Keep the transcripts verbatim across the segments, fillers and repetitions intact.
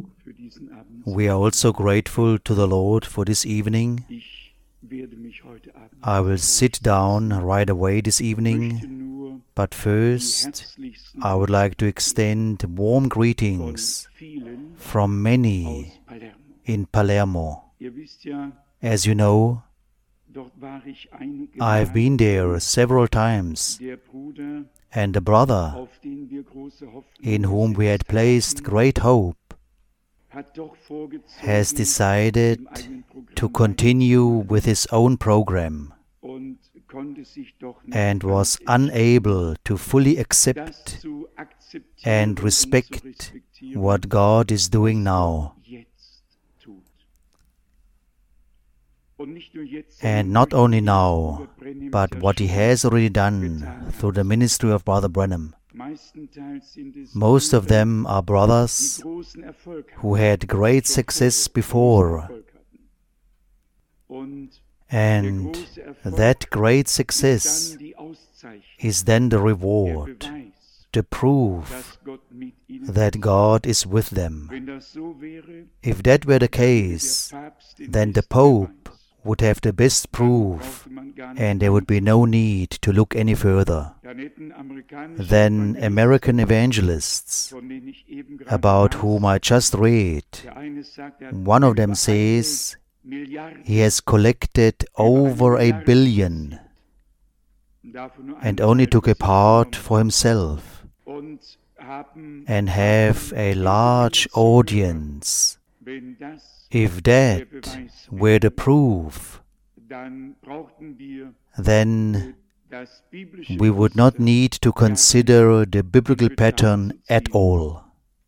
für diesen Abend. We are also grateful to the Lord for this evening. Ich werde mich heute Abend I will sit down right away this möchte evening, nur but die first herzlichsten I would like to extend warm von greetings vielen from aus many Palermo. in Palermo. Ihr wisst ja, As you know, dort war ich einige I've been Male. there several times, Der Bruder, and the brother auf den wir große Hoffnung in whom we had gesetzt placed hatten, great hope hat doch vorgezogen, has decided im eigenen Programm to continue with his own program und konnte sich doch nicht and was ganz unable to fully das accept zu akzeptieren and und zu respect respektieren, what God is doing was now. Gott jetzt tut. Und nicht nur jetzt, And sondern not durch only den now, Bruder Brenhem but ja what he schon has already done getan through the hat. ministry of Brother Branham. Meistenteils sind es Most of Brüder, them are die brothers großen Erfolg who hatten, had great schon success vorher großen before, Erfolg hatten. Und der and große Erfolg that great ist success dann die Auszeichnung, is then the der reward, Beweis, the proof dass Gott mit ihnen that ist. God is with them. Wenn das so wäre, If that were the dann hätte der case, Papst den then the besten Pope Beweis. would have the best Dann proof, brauchte man gar nicht and there would be no need to look any further. Dann hätten amerikanische Then Evangelisten, American evangelists, von denen ich eben gerade about las, whom I just read, der eine sagt, er hat one of them über says eine Milliarde, he has collected over a billion davon nur and einen only Teil took a für sich part genommen for himself und haben and have a large audience. Wenn das If der that Beweis were the wäre, proof, dann brauchten wir then das biblische we would not Muster need to consider the biblical pattern at all.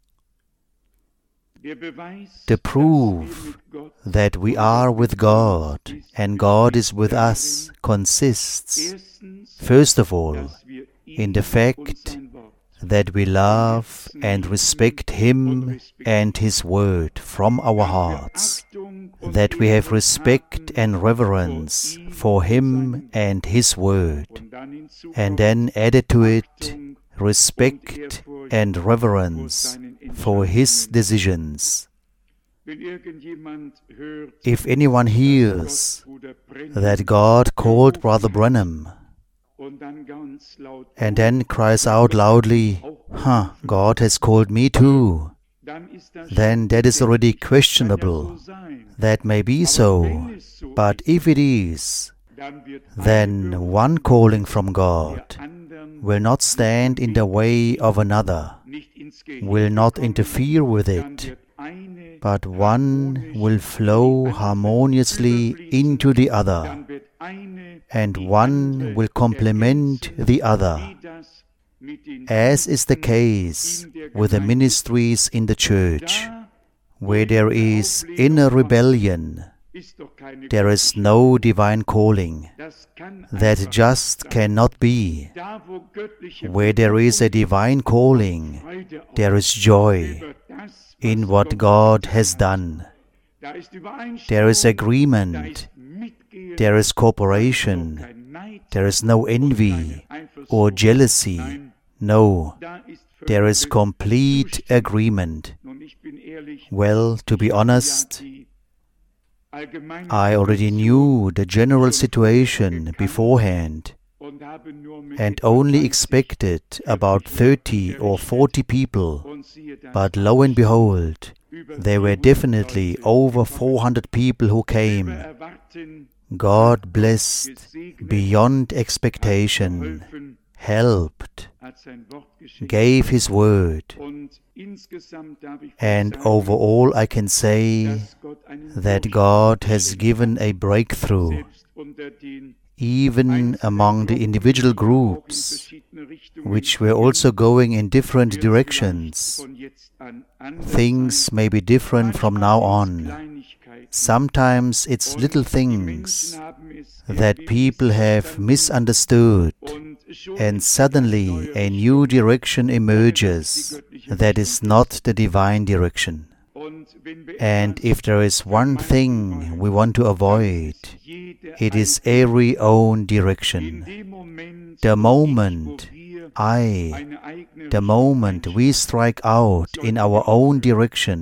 Der Beweis, The dass proof wir mit Gott that we und are Gott with mit uns God ist, and God is besteht with darin, us consists, erstens, first of all, dass wir in ihn the und fact sein Wort that we love and respect Him and His Word from our hearts, that we have respect and reverence for Him and His Word, und dann hinzu and kommt then added to it Achtung respect and reverence for His decisions. Wenn irgendjemand hört, If anyone dass hears Gott Bruder Brenhem that God called Brother Branham und dann ganz laut and then cries out loudly, huh, God has called me too, dann ist das then that is already questionable. That may be so, but if it is, dann wird then one calling from God will not stand in the way of another, nicht ins will not interfere with dann it, wird eine but one will flow harmoniously into the other, dann wird eine and die one andere will complement ergänzen, the other, wie das mit den as is the Diensten case in der with the Gemeinde ministries in the church. Da, Where there is inner rebellion, ist doch keine there is no divine calling. Das kann That einfach just sein. cannot be. Da, wo göttliche Where there is a divine calling, Freude there is joy über das, in was what Gott God getan has hat. done. Da ist Übereinstimmung, There is da agreement, ist Mitgehen, there is da ist cooperation, auch kein Neid there is no und keine envy Eifersucht. or jealousy. Nein, No, da ist there is völlige complete Zustimmung. agreement. Nun, ich bin ehrlich, Well, to be ich hatte ja honest, die allgemeine I already Situation knew the general schon situation gekannt beforehand und habe nur mit and etwa only dreißig expected about thirty or forty people, und siehe da, but lo and behold, über there were vierhundert definitely Leute over gekommen. four hundred people who Über came. Erwarten God blessed gesegnet, beyond hat expectation, geholfen, helped, hat sein Wort geschickt. gave His word, Und insgesamt darf ich and sagen, overall I can say dass Gott einen that Durchbruch God has geschenkt given hat. a breakthrough, Selbst unter den even einzelnen among the Gruppen, individual die ja auch in groups, verschiedene Richtungen which were gingen, also going in different wird directions. vielleicht von jetzt an anders Things sein. may be different from Manchmal now sind's on. Kleinigkeiten. Sometimes it's Und little die things Menschen haben es that irgendwie people have missverstanden. misunderstood, Und schon and ist eine ganz suddenly neue a new Richtung, direction ohne dass es die emerges göttliche that Richtung is ist. not the divine direction. Und wenn wir And etwas if there is one vermeiden thing wollen, we want to dann avoid, ist jede it is einzelne every own in direction. dem Moment, The wo ich, moment wo wir I, eine eigene the Richtung moment we einschlagen, strike out in sollten our wir own aufhören. direction,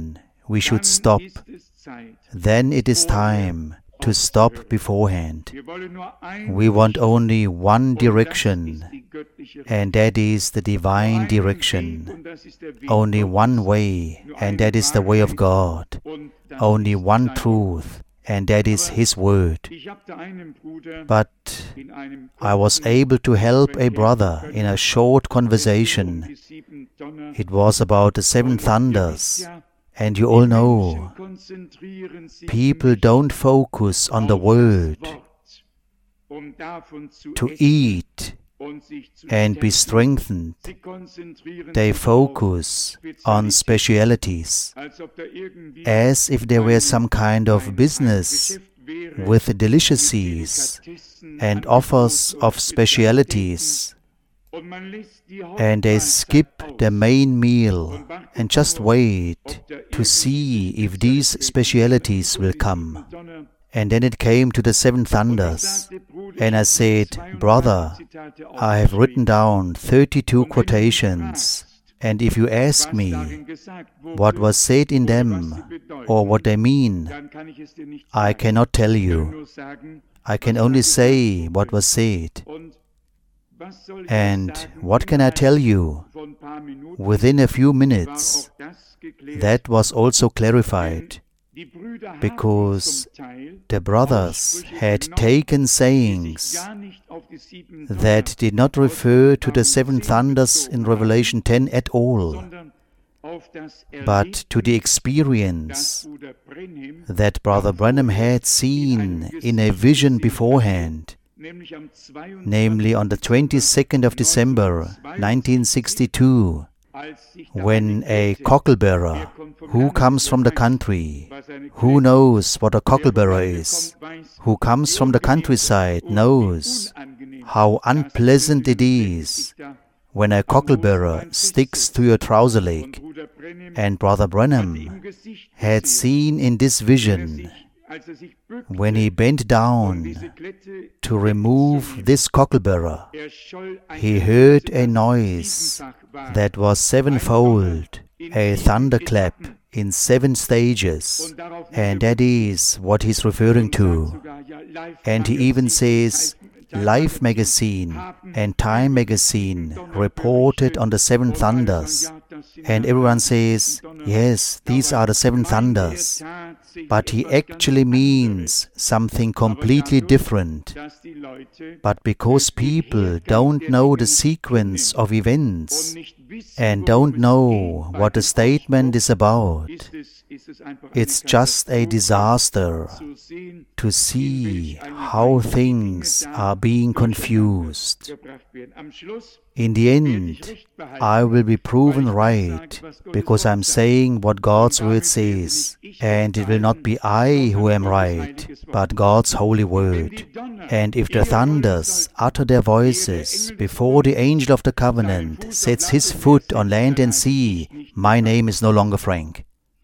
we should stop. Then it is time to stop beforehand. We want only one direction, and that is the divine direction. Only one way, and that is the way of God. Only one truth, and that is His Word. But I was able to help a brother in a short conversation. It was about the seven thunders. And you all know, people don't focus on the Word to eat and be strengthened. They focus on specialities, as if there were some kind of business with delicacies and offers of specialities. And they skip the main meal and just wait to see if these specialities will come. And then it came to the seven thunders, and I said, "Brother, I have written down thirty-two quotations, and if you ask me what was said in them or what they mean, I cannot tell you. I can only say what was said. And what can I tell you? Within a few minutes, that was also clarified, because the brothers had taken sayings that did not refer to the seven thunders in Revelation ten at all, but to the experience that Brother Branham had seen in a vision beforehand, namely on the twenty-second of December nineteen sixty-two, when a cocklebearer who comes from the country, who knows what a cocklebearer is, who comes from the countryside, knows how unpleasant it is when a cocklebearer sticks to your trouser leg. And Brother Branham had seen in this vision, when he bent down to remove this cocklebearer, he heard a noise that was sevenfold, a thunderclap in seven stages, and that is what he's referring to. And he even says, Life magazine and Time magazine reported on the seven thunders, and everyone says, yes, these are the seven thunders. But he actually means something completely different. But because people don't know the sequence of events and don't know what the statement is about, it's just a disaster to see how things are being confused. In the end, I will be proven right, because I'm saying what God's Word says, and it will not be I who am right, but God's holy Word. And if the thunders utter their voices before the angel of the covenant sets his foot on land and sea, my name is no longer Frank.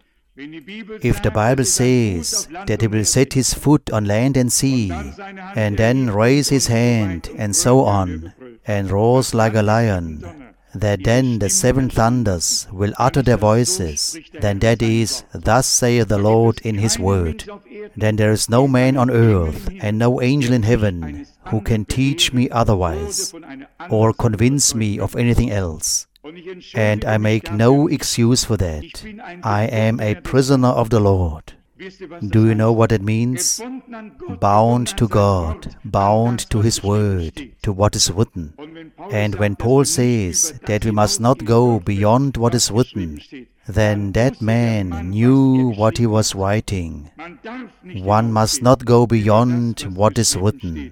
If the Bible says that he will set his foot on land and sea, and then raise his hand, and so on, and roars like a lion, that then the seven thunders will utter their voices, then that is, thus saith the Lord in His Word. Then there is no man on earth and no angel in heaven who can teach me otherwise, or convince me of anything else. And I make no excuse for that. I am a prisoner of the Lord. Do you know what it means? Bound to God, bound to His Word, to what is written. And when Paul says that we must not go beyond what is written, then that man knew what he was writing. One must not go beyond what is written.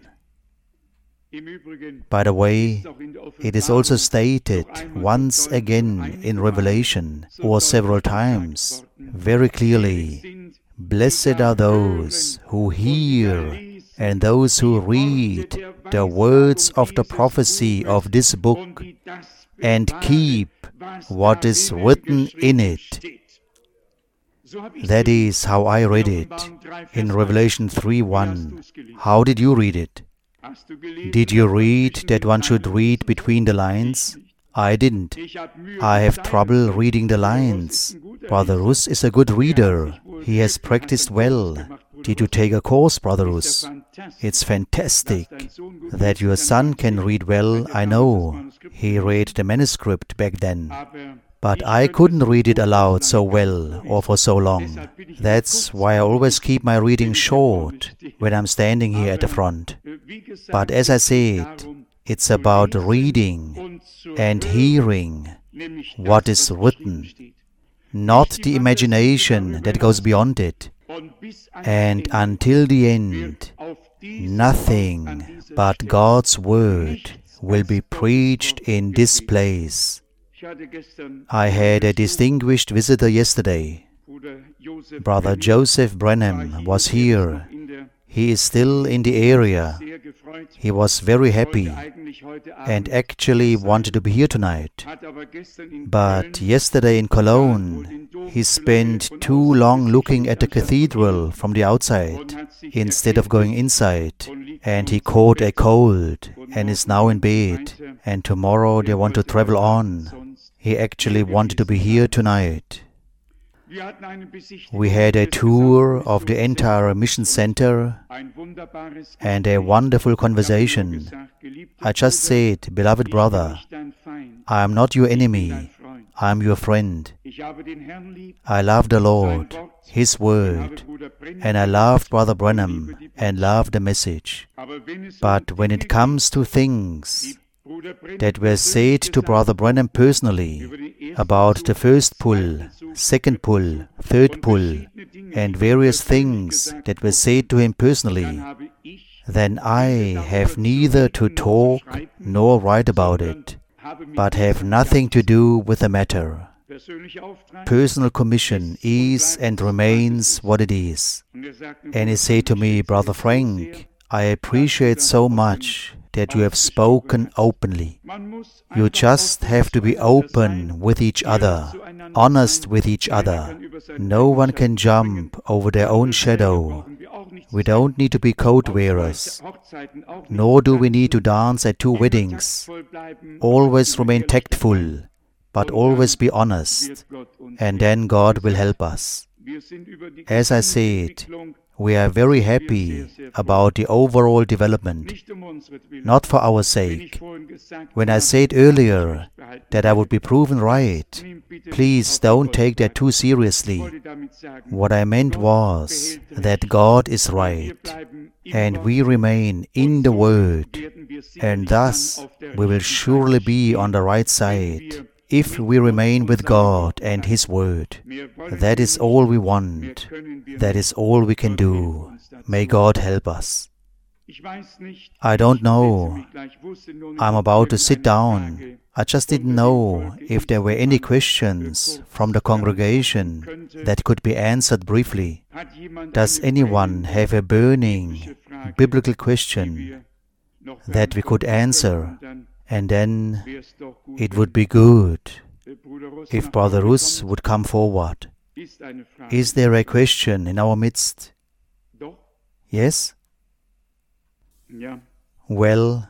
By the way, it is also stated once again in Revelation, or several times, very clearly, blessed are those who hear and those who read the words of the prophecy of this book and keep what is written in it. That is how I read it in Revelation three one. How did you read it? Did you read that one should read between the lines? I didn't. I have trouble reading the lines. Brother Russ is a good reader. He has practiced well. Did you take a course, Brother Russ? It's fantastic that your son can read well, I know. He read the manuscript back then. But I couldn't read it aloud so well or for so long. That's why I always keep my reading short when I'm standing here at the front. But as I said, it's about reading and hearing what is written, not the imagination that goes beyond it. And until the end, nothing but God's word will be preached in this place. I had a distinguished visitor yesterday. Brother Joseph Brenham was here. He is still in the area. He was very happy and actually wanted to be here tonight. But yesterday in Cologne, he spent too long looking at the cathedral from the outside instead of going inside, and he caught a cold and is now in bed, and tomorrow they want to travel on. He actually wanted to be here tonight. We had a tour of the entire mission center and a wonderful conversation. I just said, beloved brother, I am not your enemy, I am your friend. I love the Lord, His word, and I loved Brother Brenham and loved the message. But when it comes to things that were said to Brother Brenham personally about the first pull, second pull, third pull, and various things that were said to him personally, then I have neither to talk nor write about it, but have nothing to do with the matter. Personal commission is and remains what it is. And he said to me, Brother Frank, I appreciate so much that you have spoken openly. You just have to be open with each other, honest with each other. No one can jump over their own shadow. We don't need to be coat wearers, nor do we need to dance at two weddings. Always remain tactful, but always be honest, and then God will help us. As I said, we are very happy about the overall development, not for our sake. When I said earlier that I would be proven right, please don't take that too seriously. What I meant was that God is right, and we remain in the Word, and thus we will surely be on the right side, if we remain with God and His Word. That is all we want. That is all we can do. May God help us. I don't know. I'm about to sit down. I just didn't know if there were any questions from the congregation that could be answered briefly. Does anyone have a burning biblical question that we could answer? And then it would be good if Brother Russ would come forward. Is there a question in our midst? Yes? Well,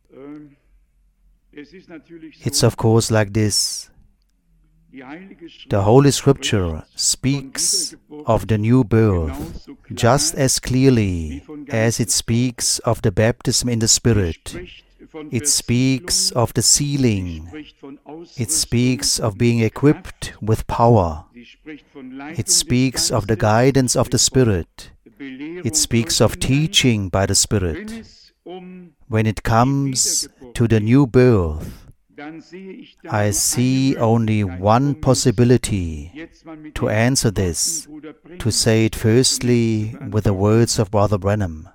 it's of course like this. The Holy Scripture speaks of the new birth just as clearly as it speaks of the baptism in the Spirit. It speaks of the sealing. It speaks of being equipped with power. It speaks of the guidance of the Spirit. It speaks of teaching by the Spirit. When it comes to the new birth, I see only one possibility to answer this, to say it firstly with the words of Brother Brenham.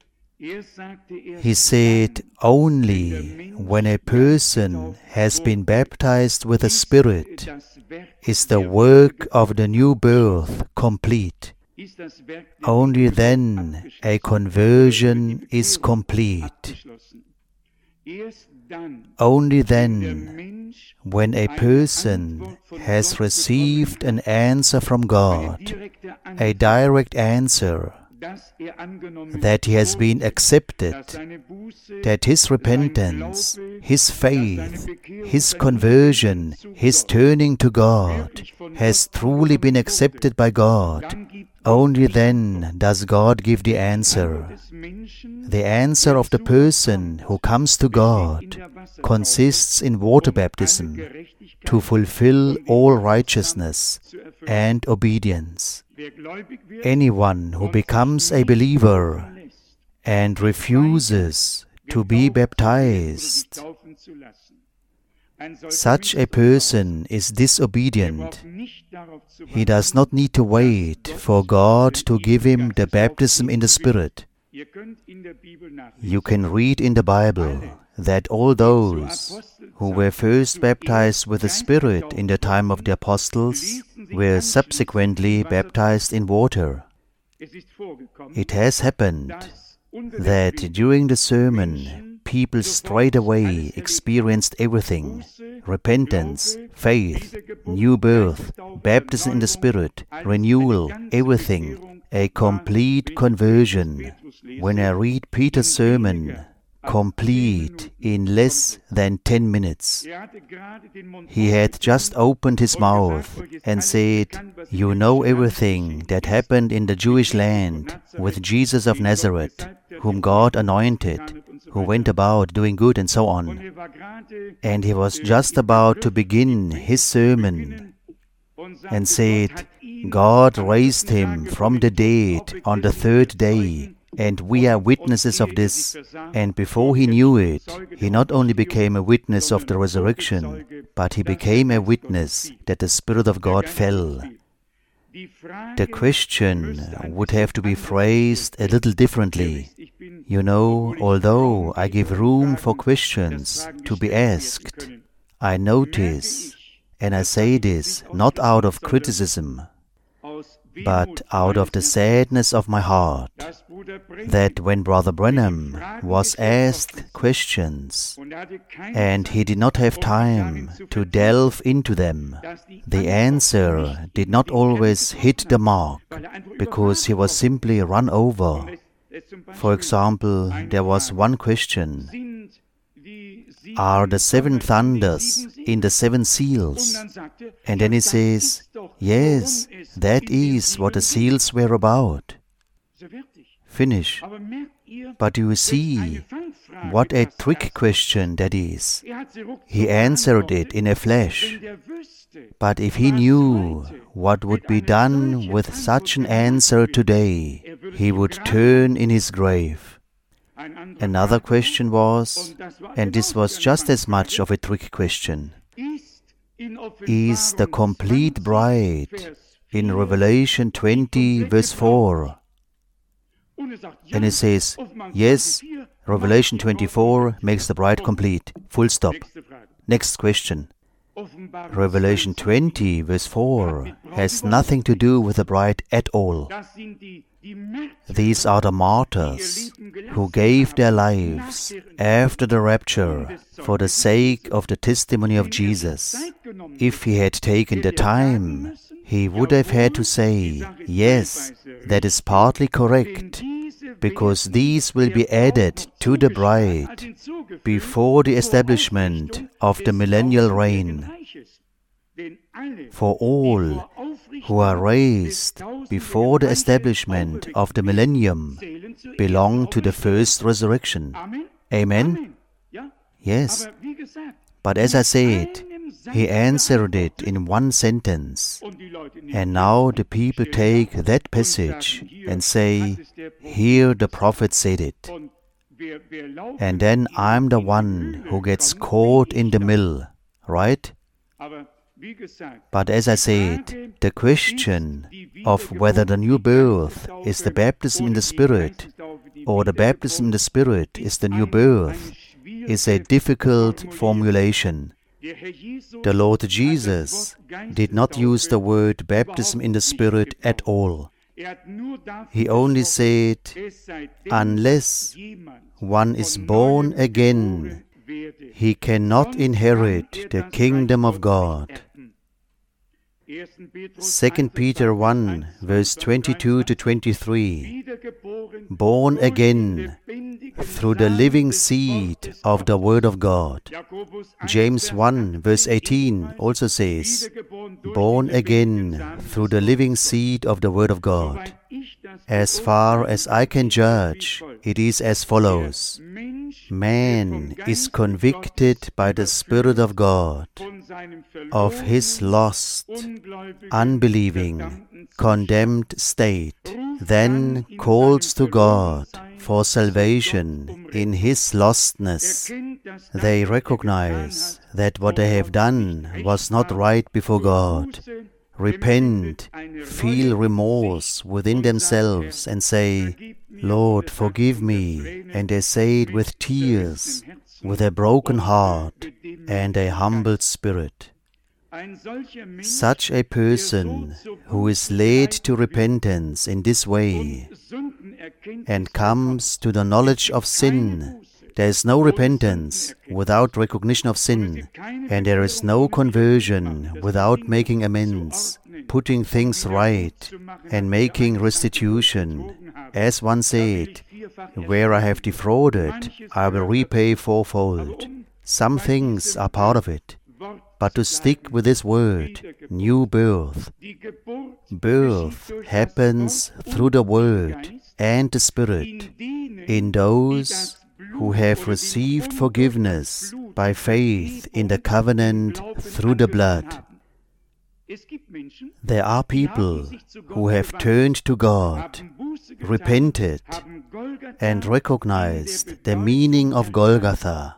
He said, only when a person has been baptized with the Spirit is the work of the new birth complete. Only then a conversion is complete. Only then, when a person has received an answer from God, a direct answer, that he has been accepted, that his repentance, his faith, his conversion, his turning to God has truly been accepted by God, only then does God give the answer. The answer of the person who comes to God consists in water baptism to fulfill all righteousness and obedience. Anyone who becomes a believer and refuses to be baptized, such a person is disobedient. He does not need to wait for God to give him the baptism in the Spirit. You can read in the Bible that all those who were first baptized with the Spirit in the time of the apostles were subsequently baptized in water. It has happened that during the sermon, people straight away experienced everything: repentance, faith, new birth, baptism in the Spirit, renewal, everything, a complete conversion. When I read Peter's sermon, complete in less than ten minutes. He had just opened his mouth and said, "You know everything that happened in the Jewish land with Jesus of Nazareth, whom God anointed, who went about doing good," and so on. And he was just about to begin his sermon and said, "God raised him from the dead on the third day, and we are witnesses of this." And before he knew it, he not only became a witness of the resurrection, but he became a witness that the Spirit of God fell. The question would have to be phrased a little differently. You know, although I give room for questions to be asked, I notice, and I say this not out of criticism, but out of the sadness of my heart, that when Brother Branham was asked questions and he did not have time to delve into them, the answer did not always hit the mark because he was simply run over. For example, there was one question: are the seven thunders in the seven seals? And then he says, yes, that is what the seals were about. Finish. But you see what a trick question that is. He answered it in a flash. But if he knew what would be done with such an answer today, he would turn in his grave. Another question was, and this was just as much of a trick question, is the complete bride in Revelation twenty, verse four. And it says, yes, Revelation twenty-four makes the bride complete. Full stop. Next question. Revelation twenty, verse four has nothing to do with the bride at all. These are the martyrs who gave their lives after the rapture for the sake of the testimony of Jesus. If he had taken the time, he would have had to say, yes, that is partly correct, because these will be added to the bride before the establishment of the millennial reign. For all who are raised before the establishment of the millennium belong to the first resurrection. Amen? Yes. But as I said, he answered it in one sentence. And now the people take that passage and say, here the prophet said it. And then I'm the one who gets caught in the mill, right? But as I said, the question of whether the new birth is the baptism in the Spirit or the baptism in the Spirit is the new birth is a difficult formulation. The Lord Jesus did not use the word baptism in the Spirit at all. He only said, unless one is born again, he cannot inherit the kingdom of God. Second Peter one, verse twenty-two to twenty-three, born again through the living seed of the Word of God. James one, verse eighteen also says, born again through the living seed of the Word of God. As far as I can judge, it is as follows. Man is convicted by the Spirit of God of his lost, unbelieving, condemned state, then calls to God for salvation in his lostness. They recognize that what they have done was not right before God, repent, feel remorse within themselves and say, Lord, forgive me, and they say it with tears, with a broken heart and a humbled spirit. Such a person who is led to repentance in this way and comes to the knowledge of sin, there is no repentance without recognition of sin, and there is no conversion without making amends, putting things right, and making restitution. As one said, where I have defrauded, I will repay fourfold. Some things are part of it, but to stick with this word, new birth. Birth happens through the Word and the Spirit in those who have received forgiveness by faith in the covenant through the blood. There are people who have turned to God, repented, and recognized the meaning of Golgotha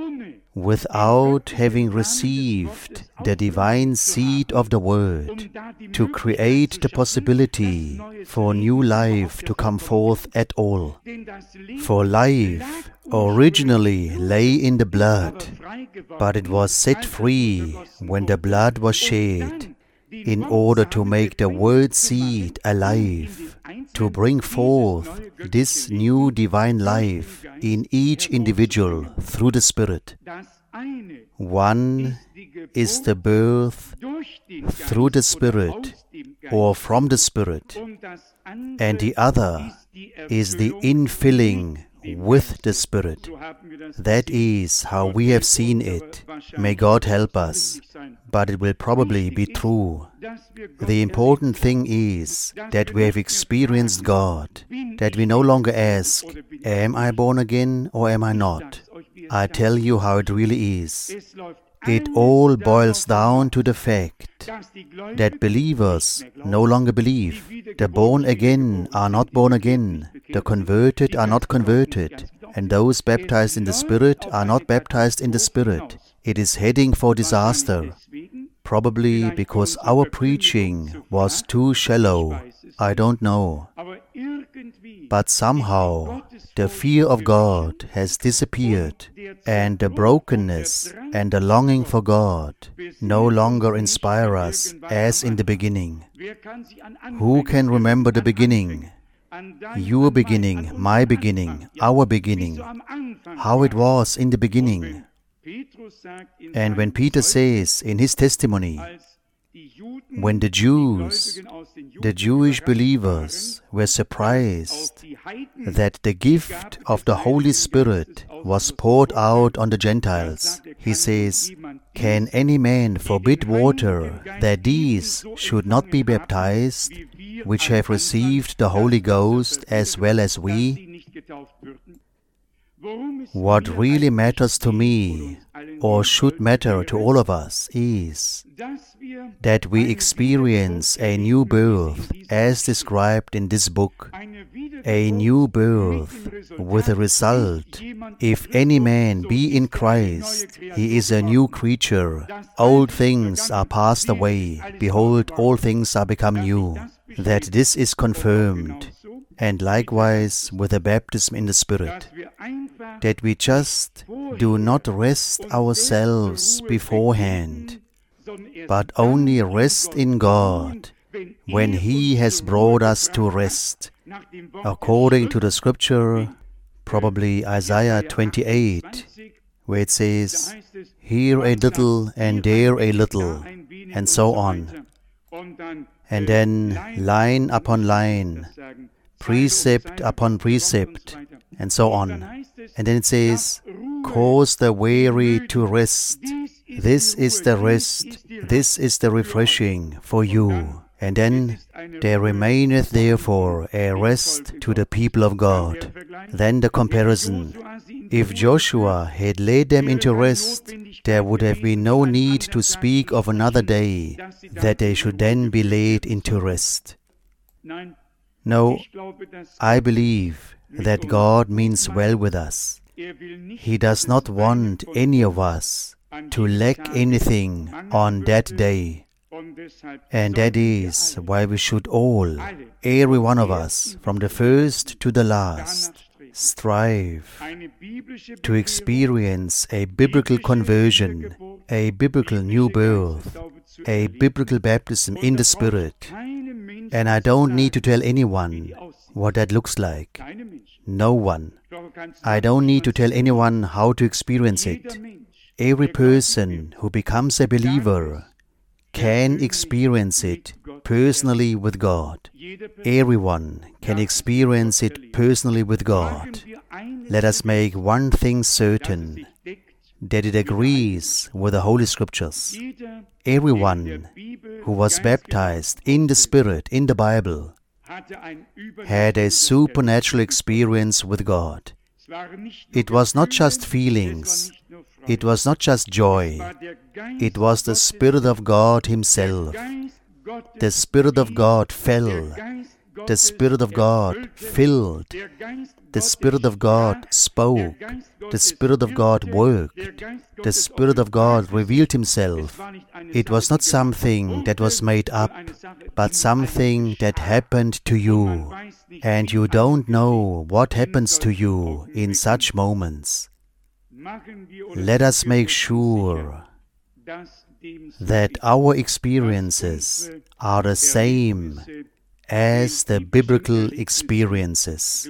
without having received the divine seed of the Word to create the possibility for new life to come forth at all. For life originally lay in the blood, but it was set free when the blood was shed, in order to make the Word seed alive, to bring forth this new divine life in each individual through the Spirit. One is the birth through the Spirit or from the Spirit, and the other is the infilling with the Spirit. That is how we have seen it. May God help us, but it will probably be true. The important thing is that we have experienced God, that we no longer ask, am I born again or am I not? I tell you how it really is. It all boils down to the fact that believers no longer believe. The born again are not born again. The converted are not converted. And those baptized in the Spirit are not baptized in the Spirit. It is heading for disaster. Probably because our preaching was too shallow. I don't know. But somehow the fear of God has disappeared, and the brokenness and the longing for God no longer inspire us as in the beginning. Who can remember the beginning? Your beginning, my beginning, our beginning, how it was in the beginning. And when Peter says in his testimony, when the Jews, the Jewish believers, were surprised that the gift of the Holy Spirit was poured out on the Gentiles, he says, can any man forbid water that these should not be baptized, which have received the Holy Ghost as well as we? What really matters to me, or should matter to all of us, is that we experience a new birth as described in this book, a new birth with a result. If any man be in Christ, he is a new creature. Old things are passed away. Behold, all things are become new. That this is confirmed. And likewise with the baptism in the Spirit, that we just do not rest ourselves beforehand, but only rest in God when He has brought us to rest, according to the Scripture, probably Isaiah twenty-eight, where it says, here a little and there a little, and so on. And then line upon line, precept upon precept, and so on. And then it says, cause the weary to rest. This is the rest, this is the refreshing for you. And then, there remaineth therefore a rest to the people of God. Then the comparison. If Joshua had led them into rest, there would have been no need to speak of another day, that they should then be led into rest. No, I believe that God means well with us. He does not want any of us to lack anything on that day. And that is why we should all, every one of us, from the first to the last, strive to experience a biblical conversion, a biblical new birth, a biblical baptism in the Spirit. And I don't need to tell anyone what that looks like. No one. I don't need to tell anyone how to experience it. Every person who becomes a believer can experience it personally with God. Everyone can experience it personally with God. Let us make one thing certain, that it agrees with the Holy Scriptures. Everyone who was baptized in the Spirit, in the Bible, had a supernatural experience with God. It was not just feelings. It was not just joy. It was the Spirit of God Himself. The Spirit of God fell. The Spirit of God filled. The Spirit of God spoke. The Spirit of God worked. The Spirit of God revealed Himself. It was not something that was made up, but something that happened to you. And you don't know what happens to you in such moments. Let us make sure that our experiences are the same as the biblical experiences.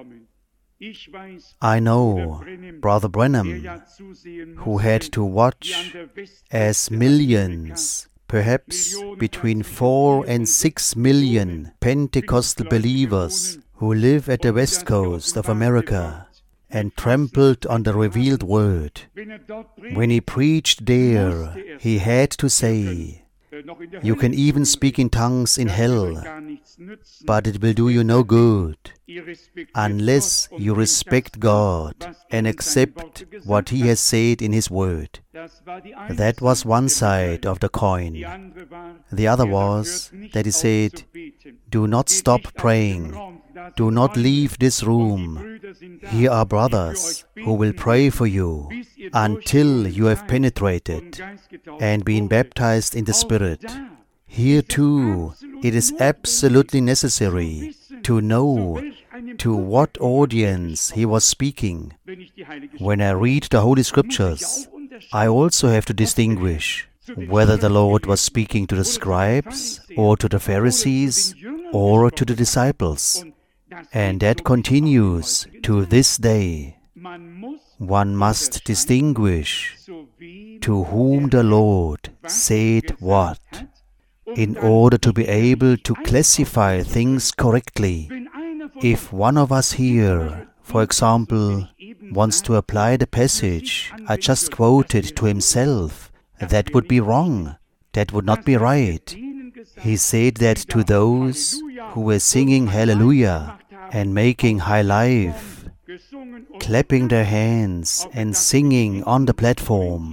I know Brother Branham, who had to watch as millions, perhaps between four and six million Pentecostal believers who live at the west coast of America, and trampled on the revealed word. When he preached there, he had to say, you can even speak in tongues in hell, but it will do you no good unless you respect God and accept what He has said in His word. That was one side of the coin. The other was that he said, do not stop praying. Do not leave this room. Here are brothers who will pray for you until you have penetrated and been baptized in the Spirit. Here too, it is absolutely necessary to know to what audience he was speaking. When I read the Holy Scriptures, I also have to distinguish whether the Lord was speaking to the scribes or to the Pharisees or to the disciples. And that continues to this day. One must distinguish to whom the Lord said what, in order to be able to classify things correctly. If one of us here, for example, wants to apply the passage I just quoted to himself, that would be wrong. That would not be right. He said that to those who were singing hallelujah and making high life, clapping their hands and singing on the platform,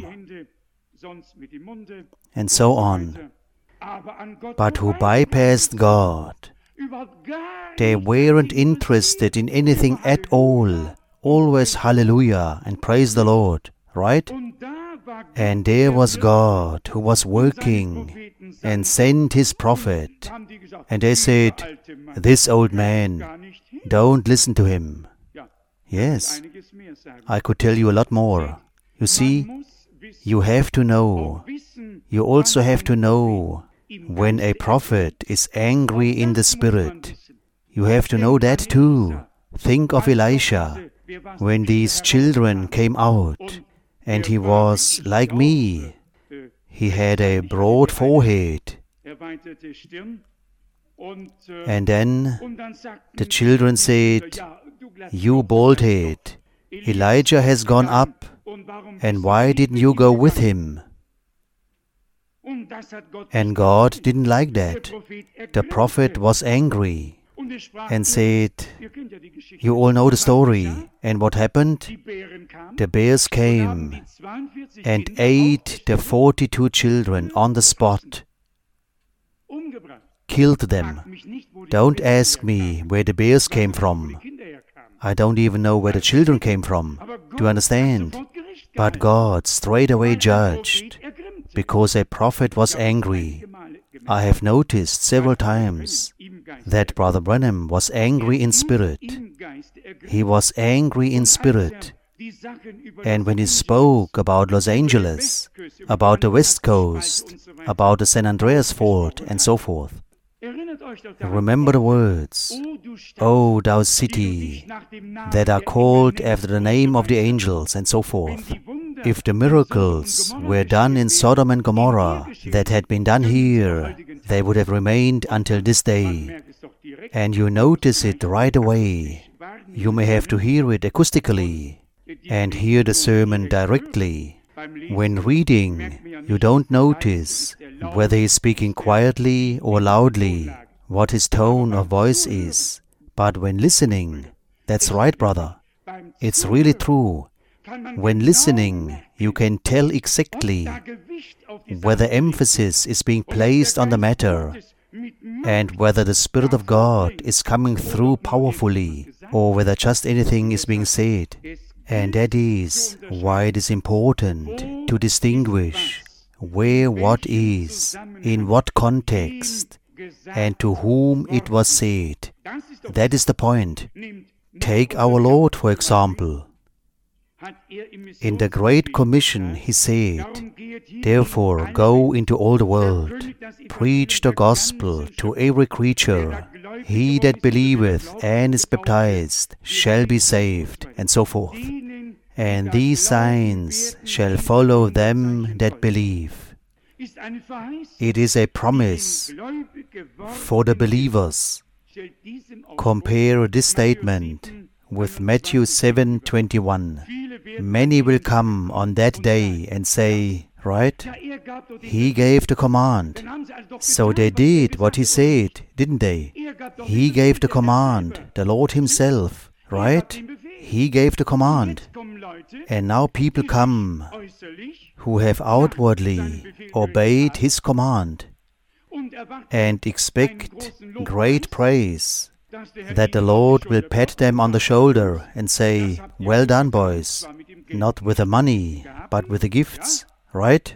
and so on, but who bypassed God. They weren't interested in anything at all, always hallelujah and praise the Lord, right? And there was God who was working and sent His prophet, and they said, this old man, don't listen to him. Yes, I could tell you a lot more. You see, you have to know, you also have to know when a prophet is angry in the Spirit. You have to know that too. Think of Elisha, when these children came out, and he was like me. He had a broad forehead, erweiterte Stirn. Und, äh, And then und dann sagten the children said, ja, du glaubst "You doch, bald-head, Elijah has gone up, und warum and bist du why nicht didn't mit you ihm go with gegangen?" him?" Und das hat Gott And nicht God gefallen. didn't like Der that. Prophet The erklärte. prophet was angry Und es sprach and er, said, ihr kennt ja die Geschichte. "You all know the Was story." geschah? And what happened? Die Bären kamen The bears und haben came die zweiundvierzig and Kinder ate the aufgestochen, forty-two children on the spot, umgebracht. killed them. Fragt mich nicht, wo die Don't Bären ask me herkamen. where the bears came Fragt mich, wo die from. Kinder herkamen. I don't even know where the children came from. Aber Do you Gott hat understand? sofort Gericht But gehalten, God straight away weil ein judged, Prophet ergrimmte. because a prophet was Ich habe angry. einige Male gemerkt, I have noticed several dass Brother times Branham im Geiste that Brother Branham was angry in muss spirit. im Geiste ergrimmen. He was angry in Und als spirit. er die Sachen über And Los when he Angeles, spoke about Los über die Angeles, Westküste, über about the die West Atlantikspalte Coast, und so weiter, about the San Andreas Fault, ausgesprochen and hat. so forth, Erinnert euch doch daran, remember the words, O du Stadt, "O thou die du city, dich nach dem Namen that are der Engel called nennst", after the und so name of the weiter. angels," and so Wenn forth. die Wunder If the in miracles Sodom und Gomorra were done in geschehen Sodom and wären, die Gomorrah hier geschehen that had been done würden, bis zum here, heutigen they Tag. would have remained until this Man day. merkt es doch direkt, And you man muss notice it vielleicht right away. akustisch wahrnehmen You may have to können, hear it acoustically die and hear the Predigt sermon nur direkt hören. directly. Beim Lesen When reading, merkt man ja you nicht, don't leise notice ist er laut, whether he's speaking ist er quietly or mit loudly, Tonlage. what his Aber tone beim of voice Zuhören, is. But when listening, that's ist right, es brother. beim It's really Zuhören true. kann man When genau listening, merken, you can tell ob exactly da Gewicht auf die whether Sache liegt emphasis is being und ob der placed on the Geist matter Gottes mit Macht and whether the Spirit of God is coming through powerfully or whether just anything is being said. And that is why it is important to distinguish where what is, in what context, and to whom it was said. That is the point. Take our Lord, for example. In the Great Commission he said, "Therefore go into all the world, preach the gospel to every creature. He that believeth and is baptized shall be saved," and so forth. "And these signs shall follow them that believe." It is a promise for the believers. Compare this statement with Matthew seven twenty-one. Many will come on that day and say, right? He gave the command. So they did what he said, didn't they? He gave the command, the Lord himself, right? He gave the command. And now people come who have outwardly obeyed his command and expect great praise, that the Lord will pat them on the shoulder and say, "Well done, boys," not with the money, but with the gifts, right?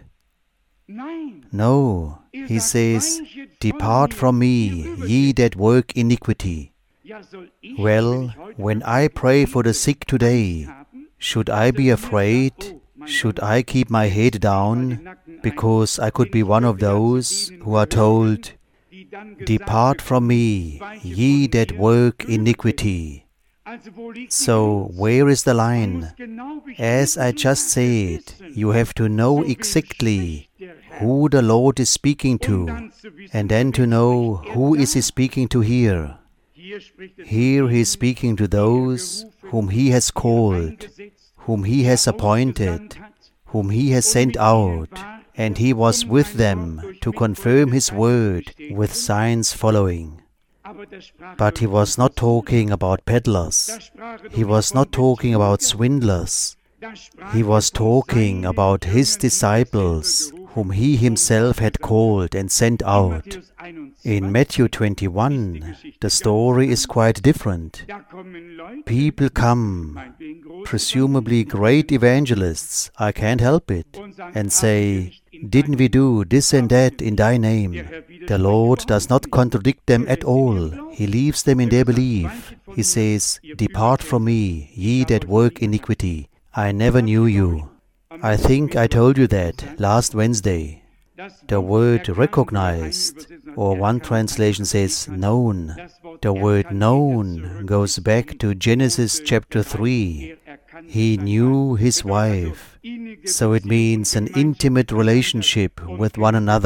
No, he says, "Depart from me, ye that work iniquity." Well, when I pray for the sick today, should I be afraid? Should I keep my head down because I could be one of those who are told, "Depart from me, ye that work iniquity"? So, where is the line? As I just said, you have to know exactly who the Lord is speaking to, and then to know who is he speaking to here. Here he is speaking to those whom he has called, whom he has appointed, whom he has sent out, and he was with them to confirm his word with signs following. But he was not talking about peddlers. He was not talking about swindlers. He was talking about his disciples, whom he himself had called and sent out. In Matthew twenty-one, the story is quite different. People come, presumably great evangelists, I can't help it, and say, "Didn't we do this and that in thy name?" The Lord does not contradict them at all. He leaves them in their belief. He says, "Depart from me, ye that work iniquity. I never knew you." I think I told you that last Wednesday. The word recognized, or one translation says known. The word known goes back to Genesis chapter three. He knew his wife. So it means an intimate relationship with one another.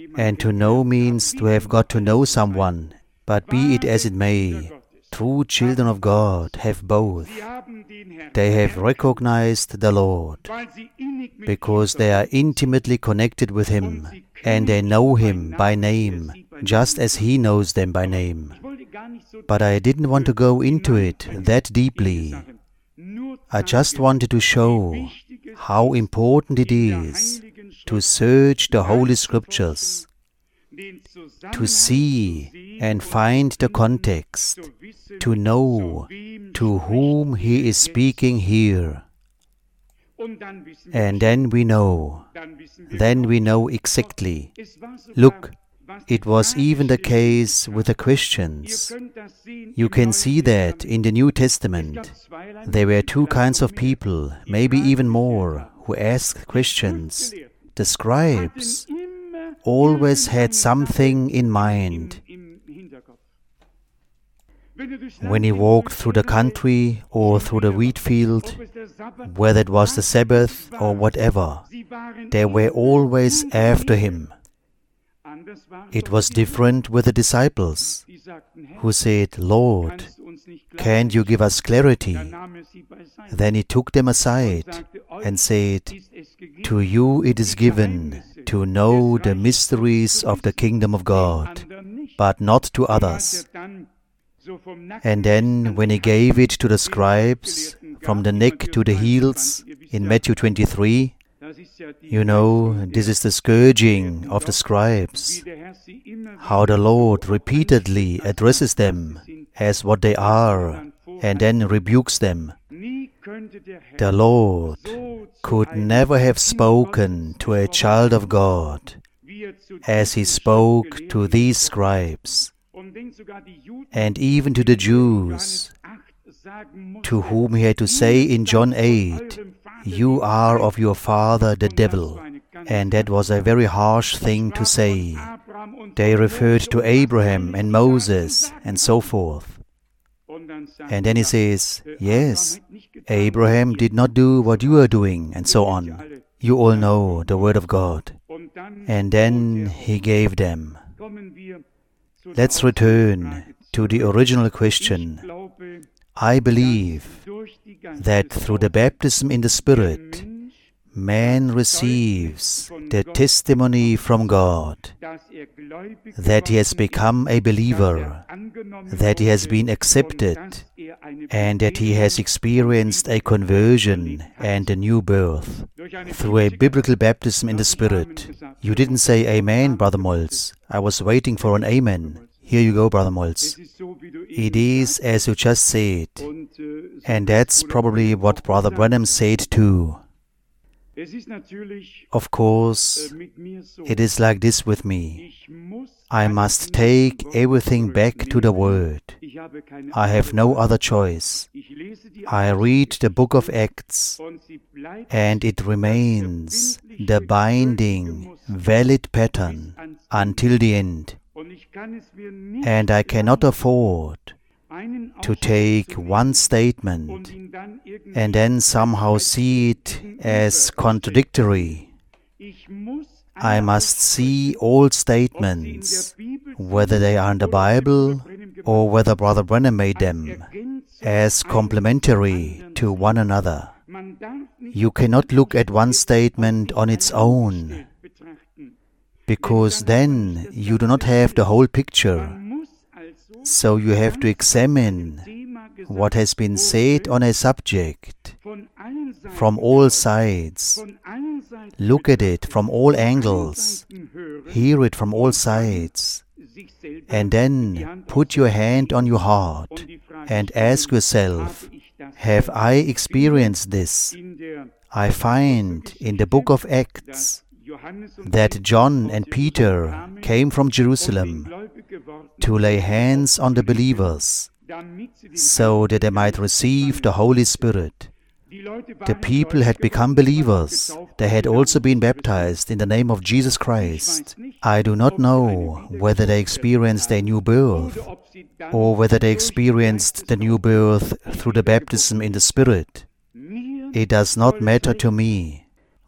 And to know means to have got to know someone. But be it as it may, true children of God have both. They have recognized the Lord because they are intimately connected with Him and they know Him by name, just as He knows them by name. But I didn't want to go into it that deeply. I just wanted to show how important it is to search the Holy Scriptures, to see and find the context, to know to whom He is speaking here. And then we know, then we know exactly. Look, it was even the case with the Christians. You can see that in the New Testament. There were two kinds of people, maybe even more, who asked Christians. The scribes always had something in mind. When he walked through the country or through the wheat field, whether it was the Sabbath or whatever, they were always after him. It was different with the disciples, who said, "Lord, can't you give us clarity?" Then he took them aside and said, "To you it is given to know the mysteries of the kingdom of God, but not to others." And then when he gave it to the scribes, from the neck to the heels, in Matthew twenty-three, you know, this is the scourging of the scribes, how the Lord repeatedly addresses them as what they are, and then rebukes them. The Lord could never have spoken to a child of God as He spoke to these scribes, and even to the Jews, to whom He had to say in John eight, "You are of your father the devil." And that was a very harsh thing to say. They referred to Abraham and Moses and so forth. And then he says, "Yes, Abraham did not do what you are doing," and so on. You all know the Word of God. And then He gave them. Let's return to the original question. I believe that through the baptism in the Spirit, man receives the testimony from God that he has become a believer, that he has been accepted, and that he has experienced a conversion and a new birth through a biblical baptism in the Spirit. You didn't say amen, Brother Moltz. I was waiting for an amen. Here you go, Brother Moltz. It is as you just said, and that's probably what Brother Branham said too. Of course, it is like this with me. I must take everything back to the Word. I have no other choice. I read the book of Acts, and it remains the binding, valid pattern until the end. And I cannot afford to take one statement and then somehow see it as contradictory. I must see all statements, whether they are in the Bible or whether Brother Branham made them, as complementary to one another. You cannot look at one statement on its own, because then you do not have the whole picture. So you have to examine what has been said on a subject from all sides. Look at it from all angles. Hear it from all sides. And then put your hand on your heart and ask yourself, have I experienced this? I find in the book of Acts that John and Peter came from Jerusalem to lay hands on the believers so that they might receive the Holy Spirit. The people had become believers. They had also been baptized in the name of Jesus Christ. I do not know whether they experienced a new birth or whether they experienced the new birth through the baptism in the Spirit. It does not matter to me.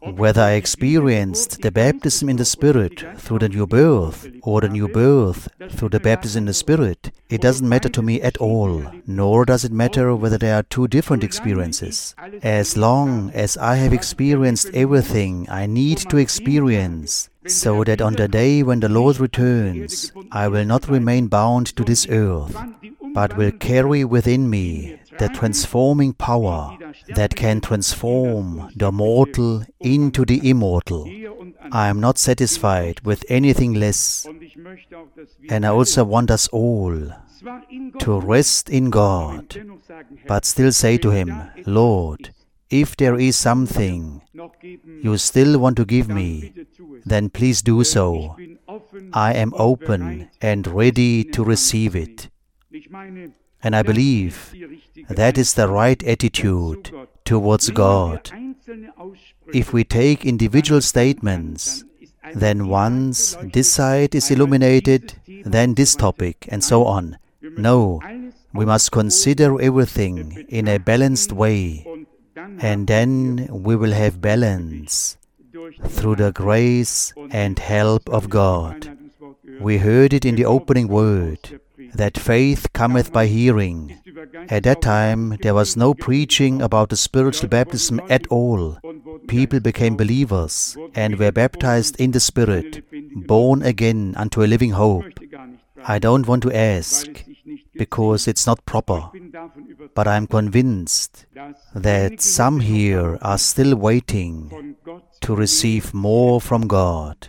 Whether I experienced the baptism in the Spirit through the new birth or the new birth through the baptism in the Spirit, it doesn't matter to me at all, nor does it matter whether there are two different experiences. As long as I have experienced everything I need to experience, so that on the day when the Lord returns, I will not remain bound to this earth, but will carry within me the transforming power that can transform the mortal into the immortal. I am not satisfied with anything less, and I also want us all to rest in God, but still say to Him, Lord, if there is something you still want to give me, then please do so. I am open and ready to receive it. And I believe that is the right attitude towards God. If we take individual statements, then once this side is illuminated, then this topic, and so on. No, we must consider everything in a balanced way, and then we will have balance through the grace and help of God. We heard it in the opening word, that faith cometh by hearing. At that time, there was no preaching about the spiritual baptism at all. People became believers and were baptized in the Spirit, born again unto a living hope. I don't want to ask, because it's not proper, but I am convinced that some here are still waiting to receive more from God.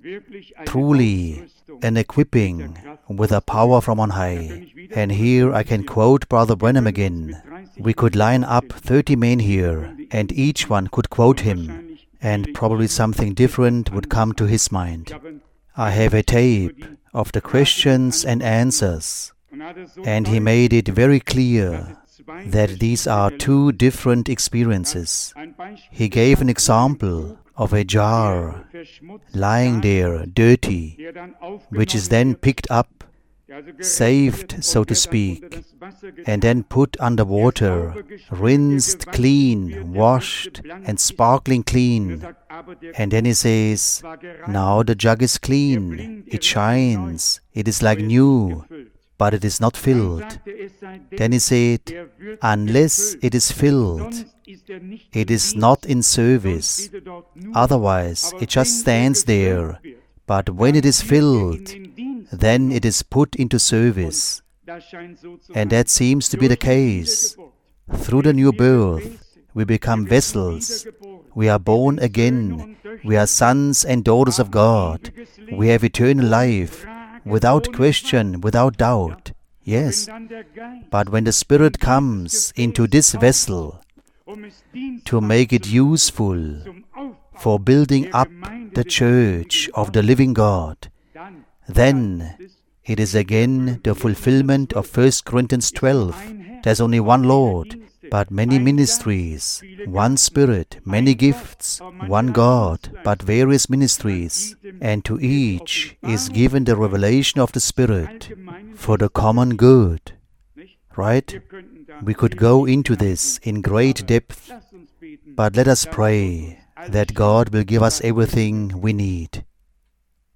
Truly, an equipping with a power from on high. And here I can quote Brother Branham again. We could line up thirty men here, and each one could quote him, and probably something different would come to his mind. I have a tape of the questions and answers, and he made it very clear that these are two different experiences. He gave an example of a jar lying there, dirty, which is then picked up, saved, so to speak, and then put under water, rinsed clean, washed, and sparkling clean. And then he says, now the jug is clean, it shines, it is like new, but it is not filled. Then he said, unless it is filled, it is not in service. Otherwise, it just stands there. But when it is filled, then it is put into service. And that seems to be the case. Through the new birth, we become vessels. We are born again. We are sons and daughters of God. We have eternal life, without question, without doubt. Yes. But when the Spirit comes into this vessel, to make it useful for building up the church of the living God, then it is again the fulfillment of First Corinthians twelve. There's only one Lord, but many ministries, one Spirit, many gifts, one God, but various ministries, and to each is given the revelation of the Spirit for the common good. Right? We could go into this in great depth, but let us pray that God will give us everything we need.